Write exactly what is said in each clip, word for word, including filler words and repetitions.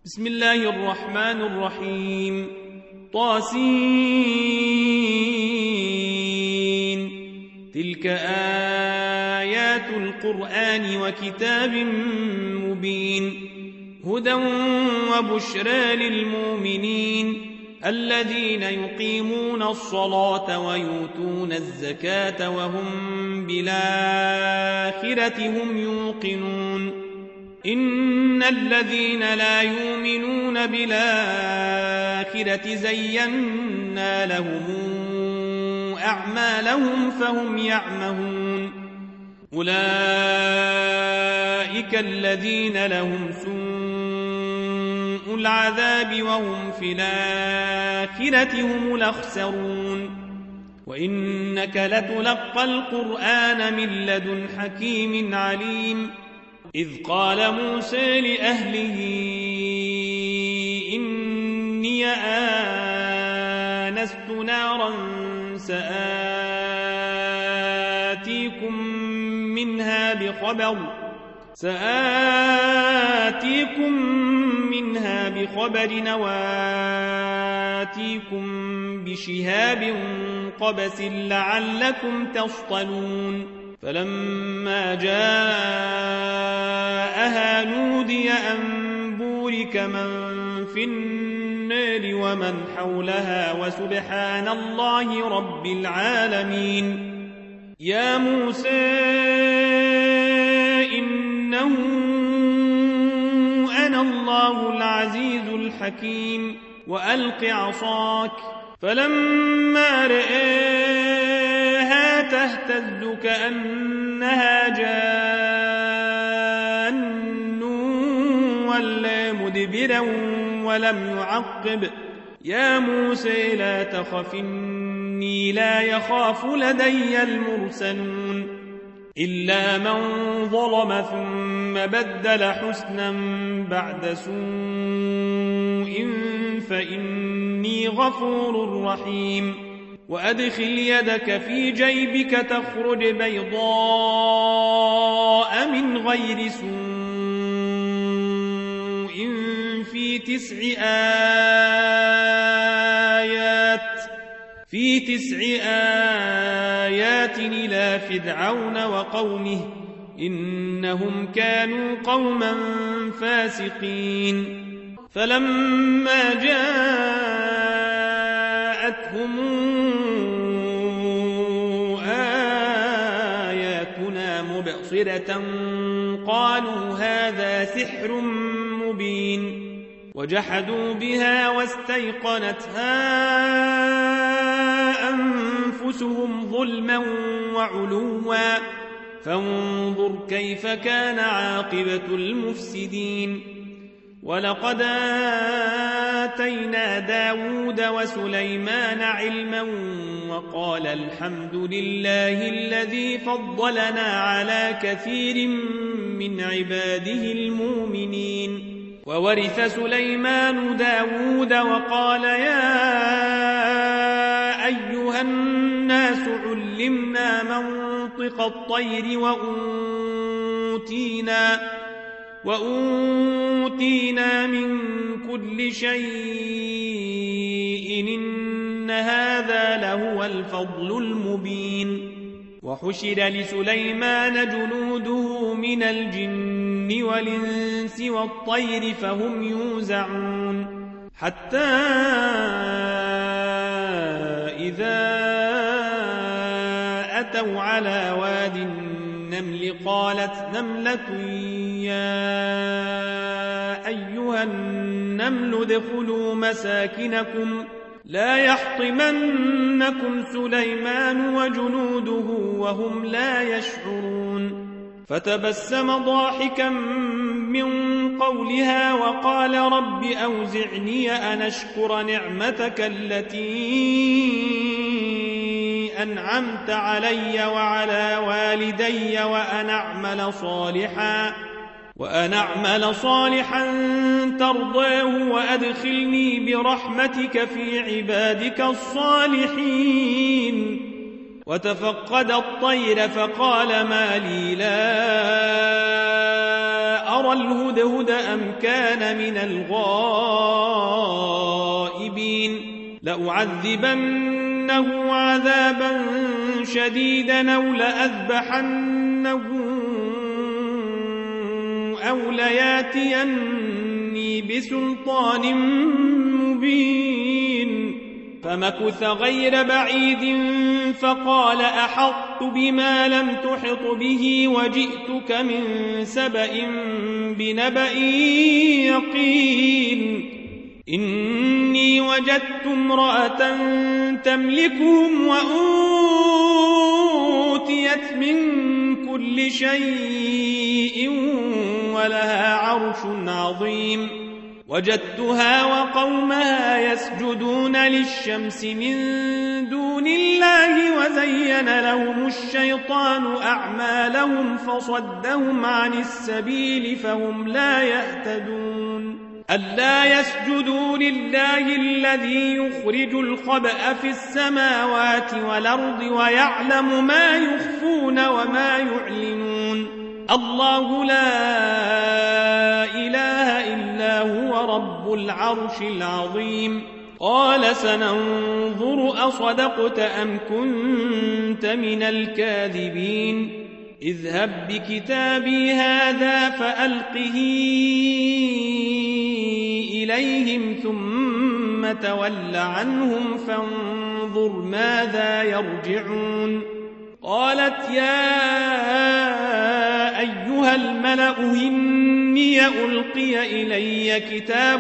بسم الله الرحمن الرحيم. طاسين. تلك آيات القرآن وكتاب مبين هدى وبشرى للمؤمنين الذين يقيمون الصلاة ويؤتون الزكاة وهم بالآخرة هم يوقنون. إن الذين لا يؤمنون بالآخرة زينا لهم أعمالهم فهم يعمهون. أولئك الذين لهم سوء العذاب وهم في الآخرة هم الأخسرون. وإنك لتلقى القرآن من لدن حكيم عليم. إذ قال موسى لأهله إني آنست نارا سآتيكم منها بخبر سآتيكم منها بخبر وآتيكم بشهاب قبس لعلكم تصطلون. فلما جاءها نودي أن بورك من في النار ومن حولها وسبحان الله رب العالمين. يا موسى إنه أنا الله العزيز الحكيم وألق عصاك. فلما رآها تهتز كأنها جان ولا مدبرا ولم يعقب. يا موسى لا تخف إني لا يخاف لدي المرسلون. إلا من ظلم ثم بدل حسنا بعد سوء فإني غفور رحيم. وأدخل يدك في جيبك تخرج بيضاء من غير سوء في تسع آيات في تسع آيات إلى فرعون وقومه إنهم كانوا قوما فاسقين. فلما جاءتهم آياتنا مبصرة قالوا هذا سحر مبين. وجحدوا بها واستيقنتها أنفسهم ظلما وعلوا فانظر كيف كان عاقبة المفسدين. ولقد آتينا داود وسليمان علما وقال الحمد لله الذي فضلنا على كثير من عباده المؤمنين. وورث سليمان داود وقال يا أيها الناس علمنا منطق الطير وأوتينا وأوتينا من كل شيء إن هذا لهو الفضل المبين. وحشر لسليمان جنوده من الجن والإنس والطير فهم يوزعون. حتى إذا أتوا على واد النمل قالت نملة يا أيها النمل ادخلوا مساكنكم لا يحطمنكم سليمان وجنوده وهم لا يشعرون. فتبسم ضاحكا من قولها وقال رب أوزعني أن أشكر نعمتك التي أنعمت علي وعلى والدي وأن أعمل صالحا وأن أعمل صالحا ترضاه وأدخلني برحمتك في عبادك الصالحين. وتفقد الطير فقال ما لي لا حضر الهدهد أم كان من الغائبين لأعذبنه عذابا شديدا أو لأذبحنه أو لياتيني بسلطان مبين فمكث غير بعيد فقال أحطت بما لم تحط به وجئتك من سبأ بنبأ يقين إني وجدت امرأة تملكهم وأوتيت من كل شيء ولها عرش عظيم وجدتها وقومها يسجدون للشمس من دون الله وزين لهم الشيطان أعمالهم فصدهم عن السبيل فهم لا يهتدون ألا يسجدوا لله الذي يخرج الخبأ في السماوات والأرض ويعلم ما يخفون وما يعلنون الله لا إله إلا هو رب العرش العظيم قال سننظر أصدقت أم كنت من الكاذبين اذهب بكتابي هذا فألقه إليهم ثم تول عنهم فانظر ماذا يرجعون قالت يا أيها الملأ إني ألقي إلي كتاب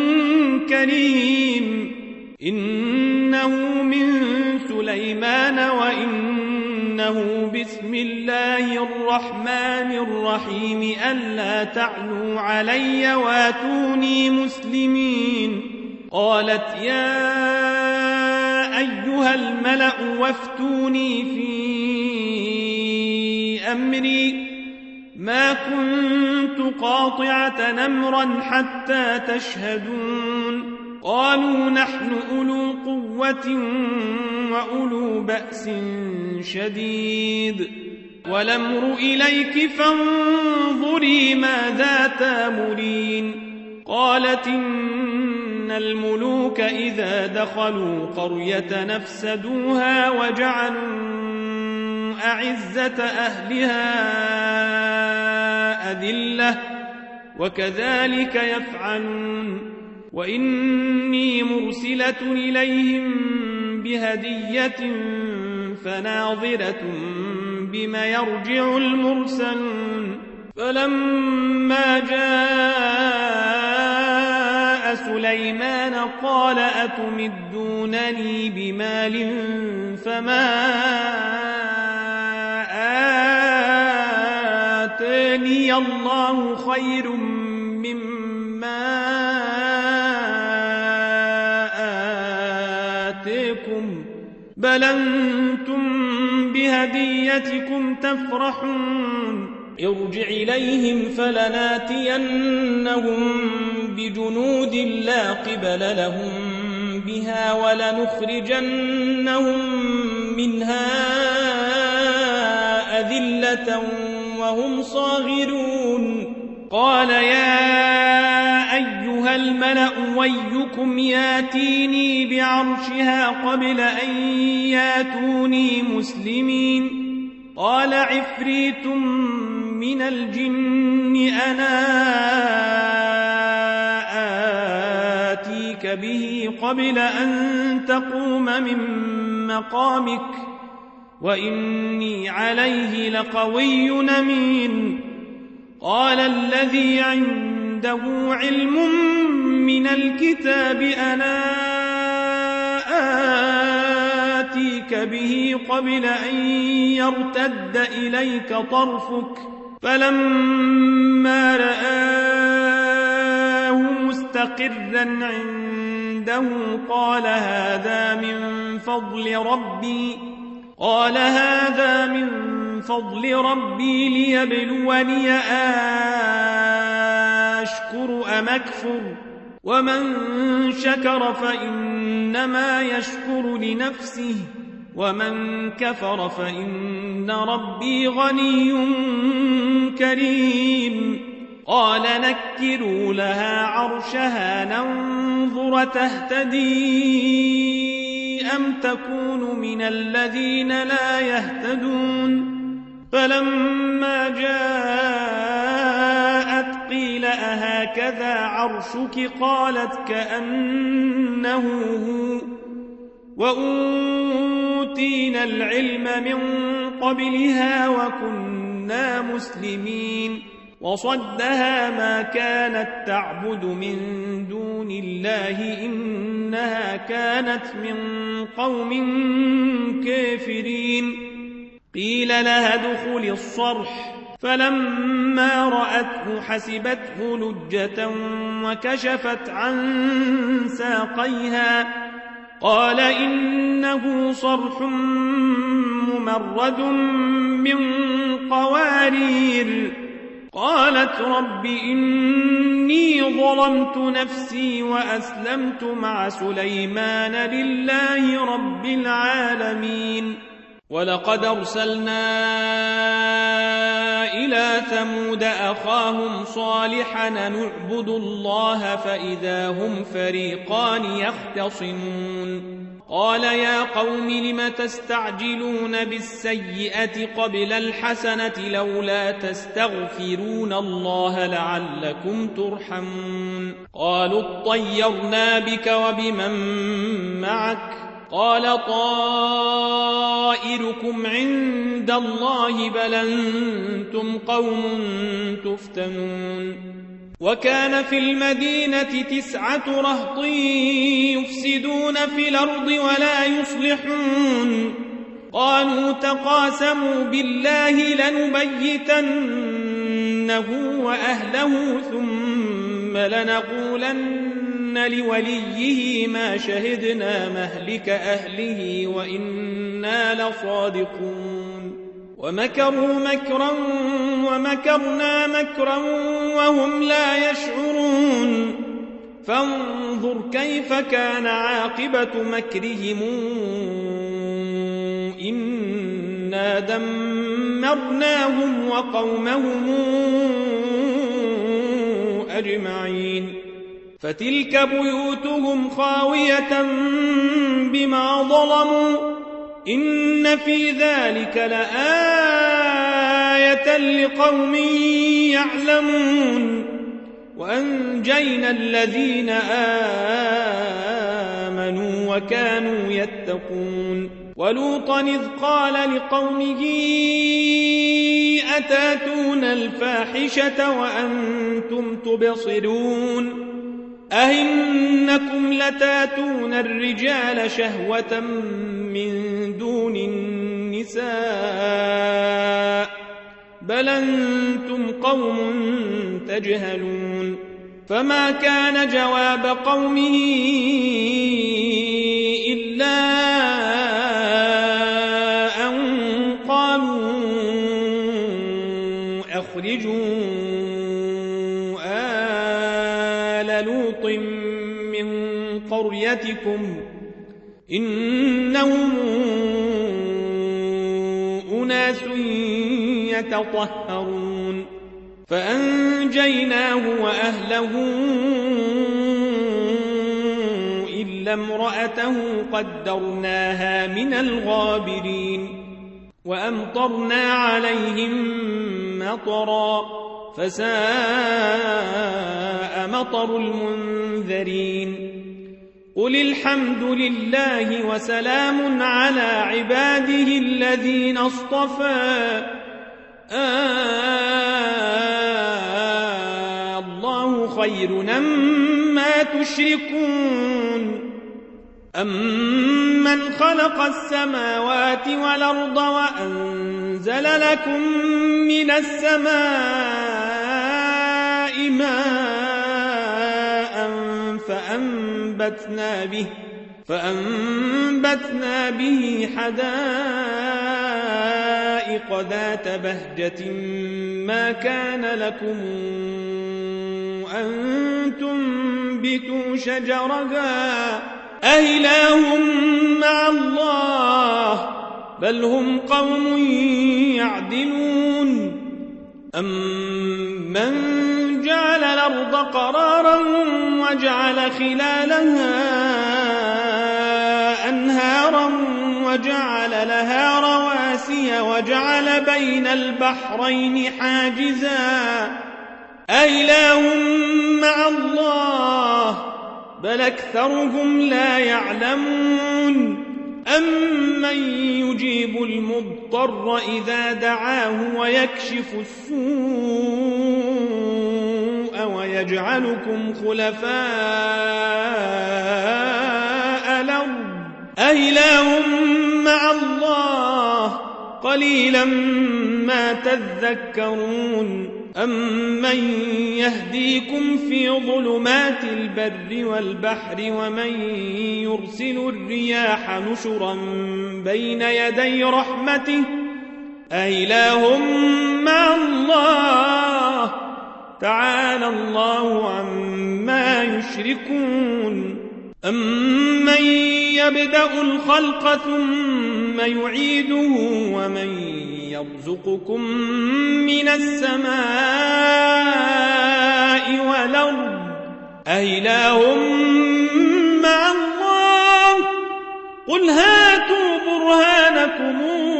كريم إنه من سليمان وإنه بسم الله الرحمن الرحيم ألا تعلوا علي واتوني مسلمين قالت يا أيها الملأ وافتوني في أمري ما كنت قاطعة أمرا حتى تشهدون قالوا نحن أولو قوة وأولو بأس شديد والأمر إليك فانظري ماذا تامرين قالت إن الملوك إذا دخلوا قرية نفسدوها وجعلوا أعزة أهلها أذلة وكذلك يفعلون وإني مرسلة إليهم بهدية فناظرة بما يرجع المرسلون فلما جاء سليمان قال أتمدونني بمال فما آتاني الله خير مما آتيكم بل أنتم بهديتكم تفرحون ارجع إليهم فلناتينهم بجنود لا قبل لهم بها ولنخرجنهم منها أذلة وهم صاغرون قال يا أيها الملأ ويكم ياتيني بعرشها قبل أن ياتوني مسلمين قال عفريت من الجن أنا آتيك به قبل أن تقوم من مقامك وإني عليه لقوي أمين قال الذي عنده علم من الكتاب أنا آتيك به قبل أن يرتد إليك طرفك فلما رآه مستقرا عنده قال هذا من فضل ربي قال هذا من فضل ربي ليبلوني أشكر أم أكفر ومن شكر فإنما يشكر لنفسه ومن كفر فإن ربي غني كريم قال نكروا لها عرشها ننظر تهتدي أم تكون من الذين لا يهتدون فلما جاءت قيل أهكذا عرشك قالت كأنه هو وأوتينا العلم من قبلها وكنا مسلمين وصدها ما كانت تعبد من دون الله إنها كانت من قوم كافرين قيل لها ادخل الصرح فلما رأته حسبته لجة وكشفت عن ساقيها قال إنه صرح ممرد من قوارير قالت رب إني ظلمت نفسي وأسلمت مع سليمان لله رب العالمين ولقد أرسلنا إلى ثمود أخاهم صالحا نعبد الله فإذا هم فريقان يختصمون قال يا قوم لم تستعجلون بالسيئة قبل الحسنة لولا تستغفرون الله لعلكم ترحمون قالوا اطيرنا بك وبمن معك قال طائركم عند الله بل أنتم قوم تفتنون وكان في المدينة تسعة رهط يفسدون في الأرض ولا يصلحون قالوا تقاسموا بالله لنبيتنه وأهله ثم لنقولن لوليه ما شهدنا مهلك أهله وإنا لصادقون ومكروا مكرا ومكرنا مكرا وهم لا يشعرون فانظر كيف كان عاقبة مكرهم إنا دمرناهم وقومهم أجمعين فتلك بيوتهم خاوية بما ظلموا إن في ذلك لآية لقوم يعلمون وأنجينا الذين آمنوا وكانوا يتقون ولوطا إذ قال لقومه أتاتون الفاحشة وأنتم تبصرون أئنكم لتاتون الرجال شهوة من دون النساء بل أنتم قوم تجهلون فما كان جواب قومه إلا أن قالوا أخرجوا آل لوط من قريتكم إنهم أناس يتطهرون فأنجيناه وأهله إلا امرأته قدرناها من الغابرين وأمطرنا عليهم مطرا فساء مطر المنذرين قل الحمد لله وسلام على عباده الذين اصطفى آه الله خير أما تشركون أمن خلق السماوات والأرض وأنزل لكم من السماء ماء فأنبتنا به فأنبتنا به حدائق ذات بهجة ما كان لكم أن تنبتوا شجرها أإله مع الله بل هم قوم يعدلون أمن الأرض قرارا وجعل خلالها أنهارا وجعل لها رواسي وجعل بين البحرين حاجزا أإله مع الله بل أكثرهم لا يعلمون أمن يجيب المضطر إذا دعاه ويكشف السوء ويجعلكم خلفاء الأرض أإله مع الله قليلا ما تذكرون أمن يهديكم في ظلمات البر والبحر ومن يرسل الرياح نشرا بين يدي رحمته أإله مع الله تعالى الله عما يشركون أمن يبدأ الخلق ثم يعيده ومن يرزقكم من السماء والأرض أإله مع الله قل هاتوا برهانكم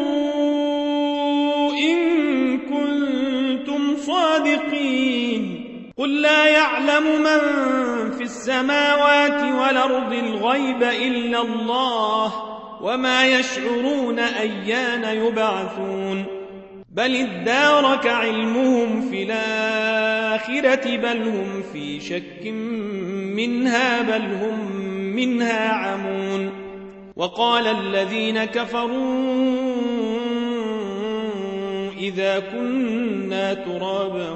إن كنتم صادقين قل لا يعلم من في السماوات والأرض الغيب إلا الله وما يشعرون أيان يبعثون بل ادارك علمهم في الآخرة بل هم في شك منها بل هم منها عمون وقال الذين كفروا إذا كنا ترابا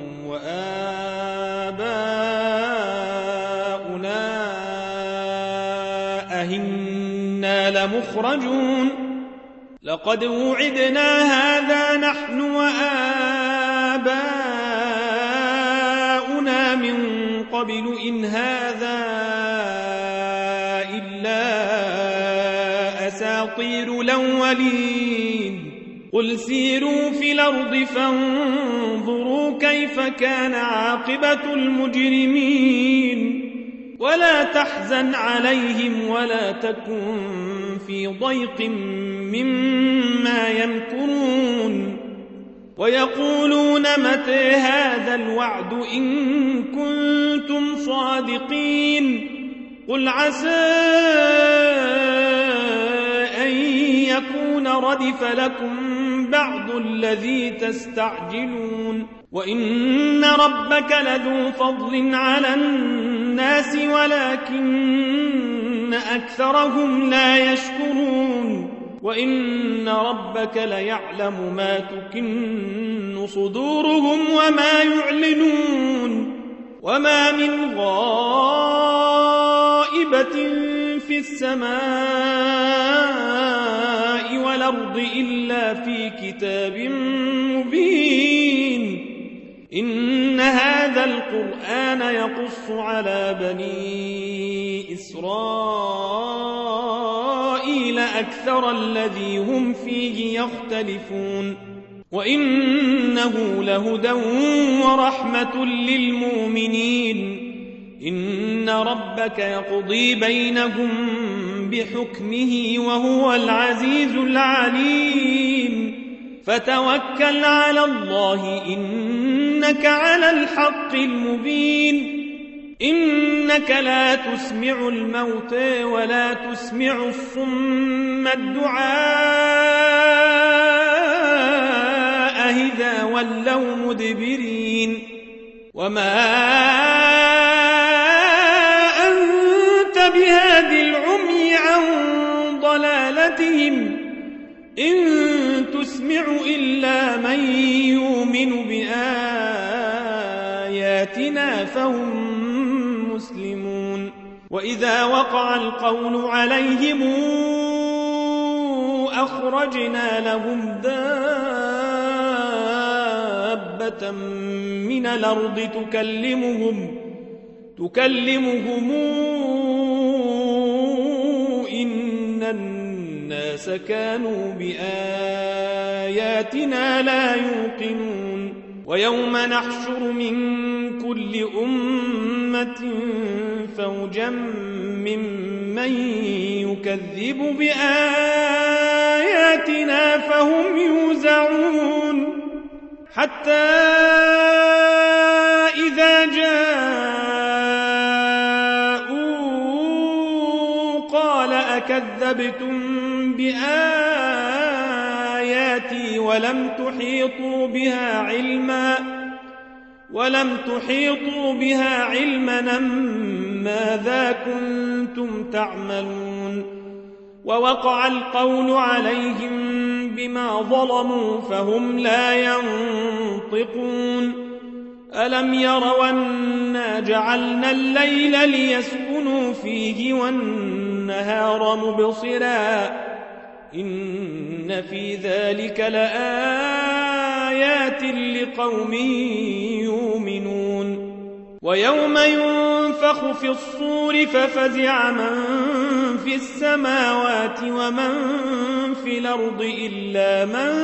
وآباؤنا أهنا لمخرجون لقد وعدنا هذا نحن وآباؤنا من قبل إن هذا إلا أساطير الأولين قل سيروا في الأرض فانظروا كيف كان عاقبة المجرمين ولا تحزن عليهم ولا تكن في ضيق مما يمكرون ويقولون متى هذا الوعد إن كنتم صادقين قل عسى أن يكون ردف لكم بعض الذي تستعجلون وإن ربك لذو فضل على الناس ولكن أكثرهم لا يشكرون وإن ربك ليعلم ما تكن صدورهم وما يعلنون وما من غائبة في السماء والأرض إلا في كتاب مبين إن هذا القرآن يقص على بني إسرائيل أكثر الذي هم فيه يختلفون وإنه لهدى ورحمة للمؤمنين إن ربك يقضي بينهم بحكمه وهو العزيز العليم فتوكل على الله إنك على الحق المبين إنك لا تسمع الموتى ولا تسمع الصم الدعاء إذا ولوا مدبرين وما أنت بهاد العمي عن ضلالتهم إن تسمع إلا من يؤمن بآياتنا فهم مسلمون وإذا وقع القول عليهم أخرجنا لهم دابة من الأرض تكلمهم تكلمهم إن الناس كانوا بآياتنا لا يوقنون ويوم نحشر من كل كل أمة فوجا ممن يكذب بآياتنا فهم يوزعون حتى إذا جاءوا قال أكذبتم بآياتي ولم تحيطوا بها علما ولم تحيطوا بها علما ماذا كنتم تعملون ووقع القول عليهم بما ظلموا فهم لا ينطقون ألم يروا أنا جعلنا الليل ليسكنوا فيه والنهار مبصرا إن في ذلك لآيات لقوم يؤمنون ويوم ينفخ في الصور ففزع من في السماوات ومن في الأرض إلا من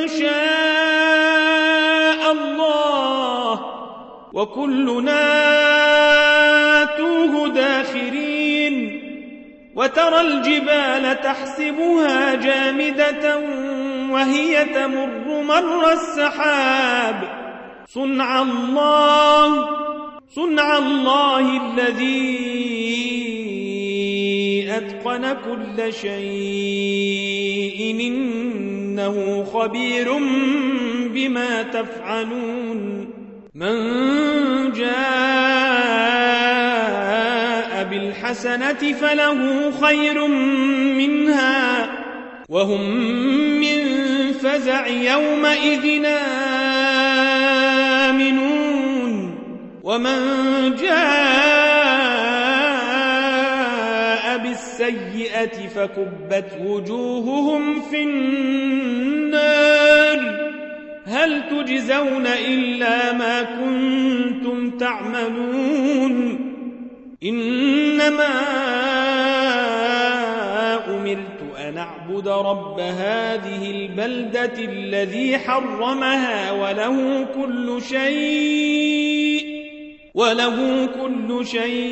شاء الله وكلنا آتوه داخرين وترى الجبال تحسبها جامدة وهي تمر مر السحاب صنع الله صنع الله الذي أتقن كل شيء إنه خبير بما تفعلون من جاء بالحسنة فله خير منها وهم من فزع يومئذ آمنون ومن جاء بالسيئة فكبت وجوههم في النار هل تجزون إلا ما كنتم تعملون إنما أمرت أن أعبد رب هذه البلدة الذي حرمها وله كل شيء وله كل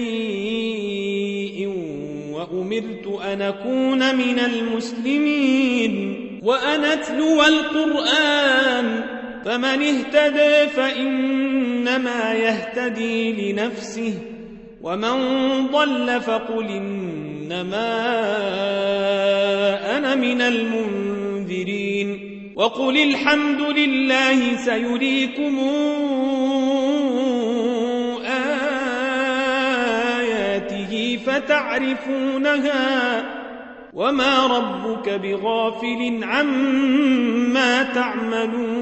شيء وأمرت أن أكون من المسلمين وأن أتلو القرآن فمن اهتدى فإنما يهتدي لنفسه ومن ضل فقل إنما أنا من المنذرين وقل الحمد لله سيريكم آياته فتعرفونها وما ربك بغافل عما تعملون